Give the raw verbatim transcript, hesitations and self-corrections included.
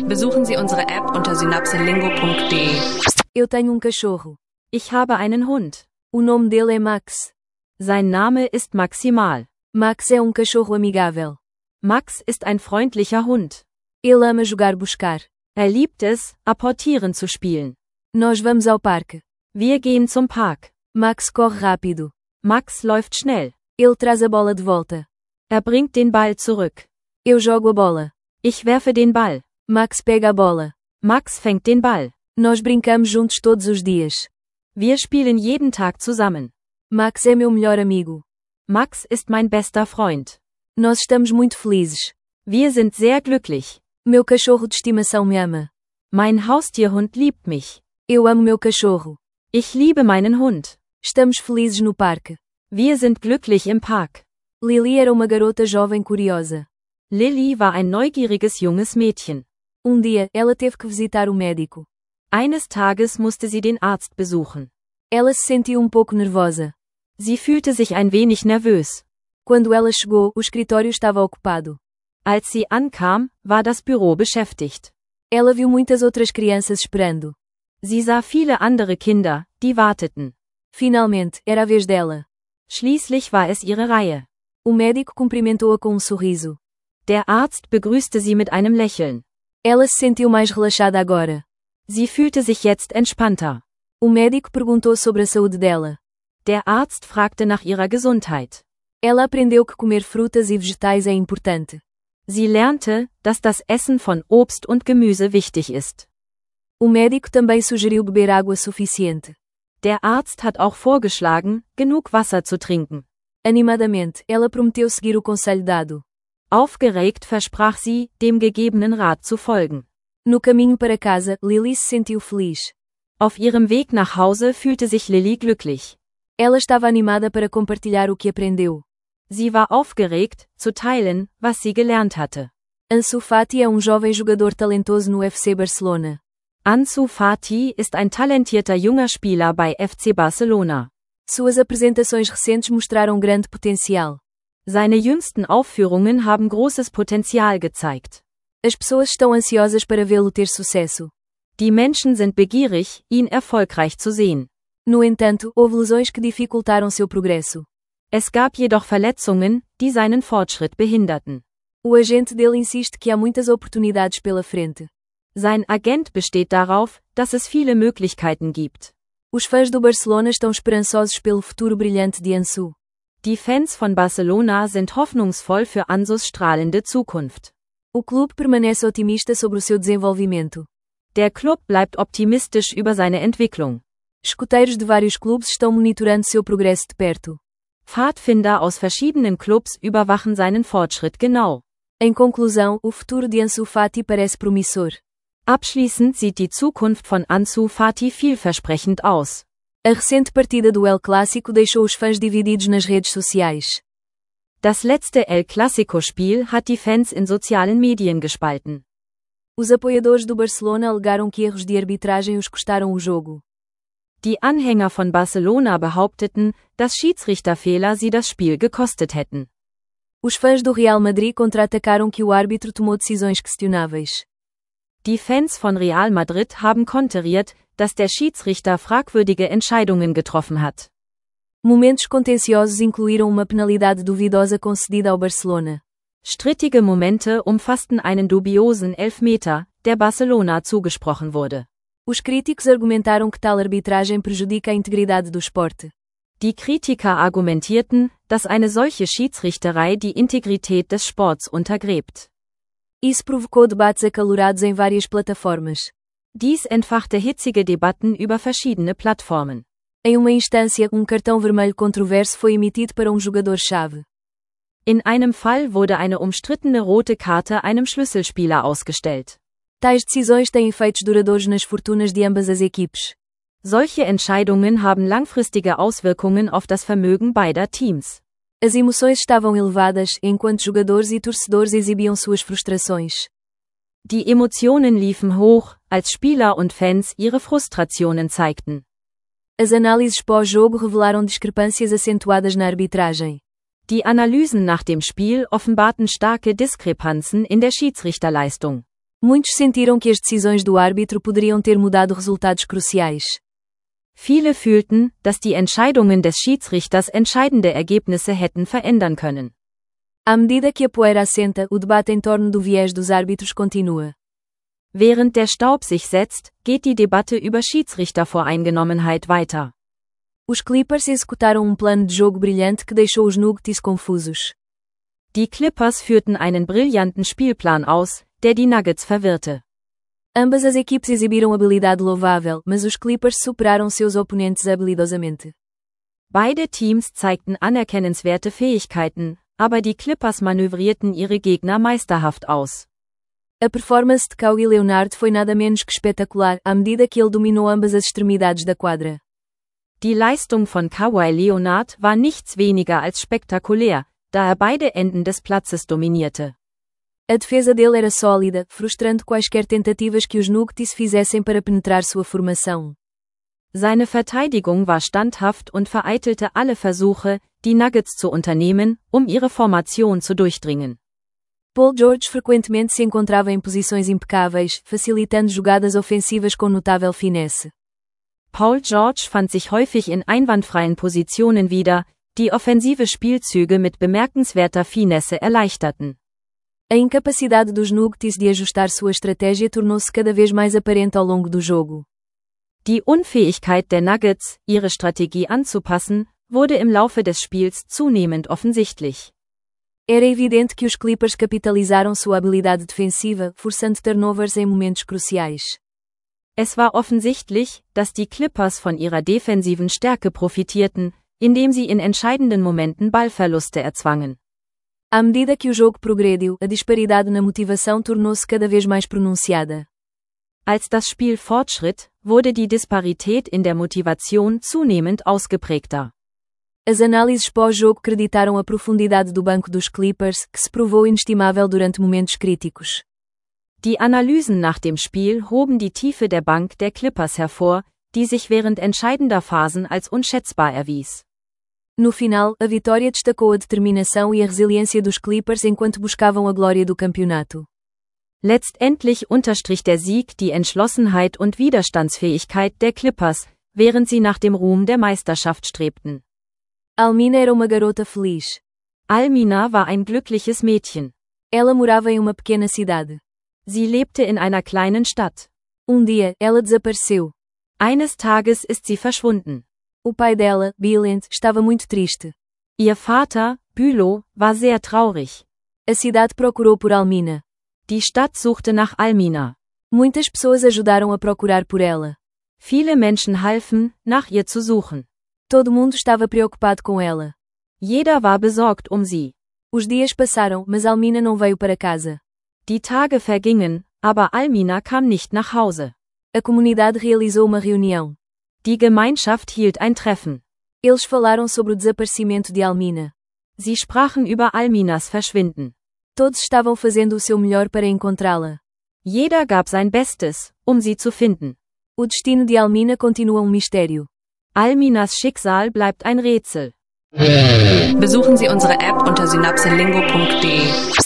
Besuchen Sie unsere App unter synapselingo punto de. Eu tenho um cachorro. Ich habe einen Hund. O nome dele é Max. Sein Name ist Maximal. Max é um cachorro amigável. Max ist ein freundlicher Hund. Ele ama jogar buscar. Er liebt es, apportieren zu spielen. Nós vamos ao parque. Wir gehen zum Park. Max corre rápido. Max läuft schnell. Ele traz a bola de volta. Er bringt den Ball zurück. Eu jogo a bola. Ich werfe den Ball. Max pega a bola. Max fängt den Ball. Nós brincamos juntos todos os dias. Wir spielen jeden Tag zusammen. Max é meu melhor amigo. Max ist mein bester Freund. Nós estamos muito felizes. Wir sind sehr glücklich. Meu cachorro de estimação me ama. Mein Haustierhund liebt mich. Eu amo meu cachorro. Ich liebe meinen Hund. Estamos felizes no parque. Wir sind glücklich im Park. Lily era uma garota jovem curiosa. Lily war ein neugieriges junges Mädchen. Um dia, ela teve que visitar o médico. Eines Tages musste sie den Arzt besuchen. Ela se sentiu um pouco nervosa. Sie fühlte sich ein wenig nervös. Quando ela chegou, o escritório estava ocupado. Als sie ankam, war das Büro beschäftigt. Ela viu muitas outras crianças esperando. Sie sah viele andere Kinder, die warteten. Finalmente, era a vez dela. Schließlich war es ihre Reihe. O médico cumprimentou-a com um sorriso. Der Arzt begrüßte sie mit einem Lächeln. Ela se sentiu mais relaxada agora. Sie fühlte sich jetzt entspannter. O médico perguntou sobre a saúde dela. Der Arzt fragte nach ihrer Gesundheit. Ela aprendeu que comer frutas e vegetais é importante. Sie lernte, dass das Essen von Obst und Gemüse wichtig ist. O médico também sugeriu beber água suficiente. Der Arzt hat auch vorgeschlagen, genug Wasser zu trinken. Animadamente, ela prometeu seguir o conselho dado. Aufgeregt versprach sie, dem gegebenen Rat zu folgen. No caminho para casa, Lily se sentiu feliz. Auf ihrem Weg nach Hause fühlte sich Lily glücklich. Ela estava animada para compartilhar o que aprendeu. Sie war aufgeregt, zu teilen, was sie gelernt hatte. Ansu Fati é um jovem jogador talentoso no F C Barcelona. Ansu Fati ist ein talentierter junger Spieler bei F C Barcelona. Suas apresentações recentes mostraram grande potencial. Seine jüngsten Aufführungen haben großes Potenzial gezeigt. As pessoas estão ansiosas para vê-lo ter sucesso. Die Menschen sind begierig, ihn erfolgreich zu sehen. No entanto, houve lesões que dificultaram seu progresso. Es gab jedoch Verletzungen, die seinen Fortschritt behinderten. O agente dele insiste que há muitas oportunidades pela frente. Sein Agent besteht darauf, dass es viele Möglichkeiten gibt. Os fãs do Barcelona estão esperançosos pelo futuro brilhante de Ansu. Die Fans von Barcelona sind hoffnungsvoll für Ansus strahlende Zukunft. O clube permanece otimista sobre o seu desenvolvimento. Der Club bleibt optimistisch über seine Entwicklung. Escuteiros de vários clubes estão monitorando seu progresso de perto. Pfadfinder aus verschiedenen Clubs überwachen seinen Fortschritt genau. Em conclusão, o futuro de Ansu Fati parece promissor. Abschließend sieht die Zukunft von Ansu Fati vielversprechend aus. A recente partida do El Clásico deixou os fãs divididos nas redes sociais. Das letzte El Clásico-Spiel hat die Fans in sozialen Medien gespalten. Os apoiadores do Barcelona alegaram que erros de arbitragem os custaram o jogo. Die Anhänger von Barcelona behaupteten, dass Schiedsrichterfehler sie das Spiel gekostet hätten. Os fãs do Real Madrid contra-atacaram que o árbitro tomou decisões questionáveis. Die Fans von Real Madrid haben konteriert, dass der Schiedsrichter fragwürdige Entscheidungen getroffen hat. Momentos contenciosos incluíram uma penalidade duvidosa concedida ao Barcelona. Strittige Momente umfassten einen dubiosen Elfmeter, der Barcelona zugesprochen wurde. Os críticos argumentaram que tal arbitragem prejudica a integridade do esporte. Die Kritiker argumentierten, dass eine solche Schiedsrichterei die Integrität des Sports untergräbt. Isso provocou debates acalorados em várias plataformas. Dies entfachte hitzige Debatten über verschiedene Plattformen. Em uma instância, um cartão vermelho controverso foi emitido para um jogador-chave. In einem Fall wurde eine umstrittene rote Karte einem Schlüsselspieler ausgestellt. Tais decisões têm efeitos duradouros nas fortunas de ambas as equipes. Solche Entscheidungen haben langfristige Auswirkungen auf das Vermögen beider Teams. As emoções estavam elevadas, enquanto jogadores e torcedores exibiam suas frustrações. Die Emotionen liefen hoch, als Spieler und Fans ihre Frustrationen zeigten. As análises pós-jogo revelaram discrepâncias acentuadas na arbitragem. Die Analysen nach dem Spiel offenbarten starke Diskrepanzen in der Schiedsrichterleistung. Muitos sentiram que as decisões do árbitro poderiam ter mudado resultados cruciais. Viele fühlten, dass die Entscheidungen des Schiedsrichters entscheidende Ergebnisse hätten verändern können. À medida que a poeira assenta, o debate em torno do viés dos árbitros continua. Während der Staub sich setzt, geht die Debatte über Schiedsrichtervoreingenommenheit weiter. Os Clippers executaram um plano de jogo brilhante que deixou os Nuggets confusos. Die Clippers führten einen brillanten Spielplan aus, der die Nuggets verwirrte. Ambas as equipes exibiram habilidade louvável, mas os Clippers superaram seus oponentes habilidosamente. Beide Teams zeigten anerkennenswerte Fähigkeiten, aber die Clippers manövrierten ihre Gegner meisterhaft aus. A performance de Kawhi Leonard foi nada menos que espetacular, à medida que ele dominou ambas as extremidades da quadra. Die Leistung von Kawhi Leonard war nichts weniger als spektakulär, da er beide Enden des Platzes dominierte. A defesa dele era sólida, frustrando quaisquer tentativas que os Nuggets fizessem para penetrar sua formação. Seine Verteidigung war standhaft und vereitelte alle Versuche, die Nuggets zu unternehmen, um ihre Formation zu durchdringen. Paul George frequentemente se encontrava em posições impecáveis, facilitando jogadas ofensivas com notável finesse. Paul George fand sich häufig in einwandfreien Positionen wieder, die offensive Spielzüge mit bemerkenswerter Finesse erleichterten. A incapacidade dos Nuggets de ajustar sua estratégia tornou-se cada vez mais aparente ao longo do jogo. Die Unfähigkeit der Nuggets, ihre Strategie anzupassen, wurde im Laufe des Spiels zunehmend offensichtlich. Era evidente que os Clippers capitalizaram sua habilidade defensiva, forçando turnovers em momentos cruciais. Es war offensichtlich, dass die Clippers von ihrer defensiven Stärke profitierten, indem sie in entscheidenden Momenten Ballverluste erzwangen. À medida que o jogo progrediu, a disparidade na motivação tornou-se cada vez mais pronunciada. Als das Spiel fortschritt, wurde die Disparität in der Motivation zunehmend ausgeprägter. As análises pós-jogo creditaram a profundidade do banco dos Clippers, que se provou inestimável durante momentos críticos. Die Analysen nach dem Spiel hoben die Tiefe der Bank der Clippers hervor, die sich während entscheidender Phasen als unschätzbar erwies. No final, a vitória destacou a determinação e a resiliência dos Clippers enquanto buscavam a glória do campeonato. Letztendlich unterstrich der Sieg die Entschlossenheit und Widerstandsfähigkeit der Clippers, während sie nach dem Ruhm der Meisterschaft strebten. Almina era uma garota feliz. Almina war ein glückliches Mädchen. Ela morava em uma pequena cidade. Sie lebte in einer kleinen Stadt. Um dia, ela desapareceu. Eines Tages ist sie verschwunden. O pai dela, Bülent, estava muito triste. Ihr Vater, Bülow, war sehr traurig. A cidade procurou por Almina. Die Stadt suchte nach Almina. Muitas pessoas ajudaram a procurar por ela. Viele Menschen halfen, nach ihr zu suchen. Todo mundo estava preocupado com ela. Jeder war besorgt um sie. Os dias passaram, mas Almina não veio para casa. Die Tage vergingen, aber Almina kam nicht nach Hause. A comunidade realizou uma reunião. Die Gemeinschaft hielt ein Treffen. Eles falaram sobre o desaparecimento de Almina. Sie sprachen über Alminas Verschwinden. Todos estavam fazendo o seu melhor para encontrá-la. Jeder gab sein Bestes, um sie zu finden. O destino de Almina continua um mistério. Alminas Schicksal bleibt ein Rätsel. Besuchen Sie unsere App unter synapselingo punkt de.